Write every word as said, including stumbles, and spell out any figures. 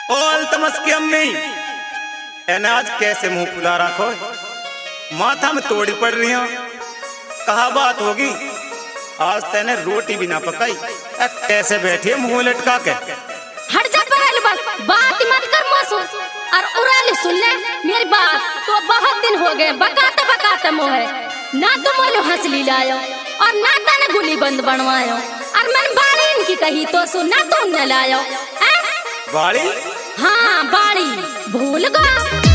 ओल तमस की अम्मी एने आज कैसे मुंह खुला रखो, माथा में तोड़ी पड़ रही हो। कहा बात होगी, आज तेने रोटी भी ना पकाई, कैसे बैठी है मुंह लटका के। हट जा पहले, बस बात मत कर मसू और उराले सुन ले मेरी बात। तो बहुत दिन हो गए बकाते बकाते मोहे ना तो मोलो हंसली लायो और ना तने गुली बंद बनवायो और मन बाड़ी इनकी कही तो सुन ना तुम न लायो। बाड़ी? हाँ बाड़ी भूल गया।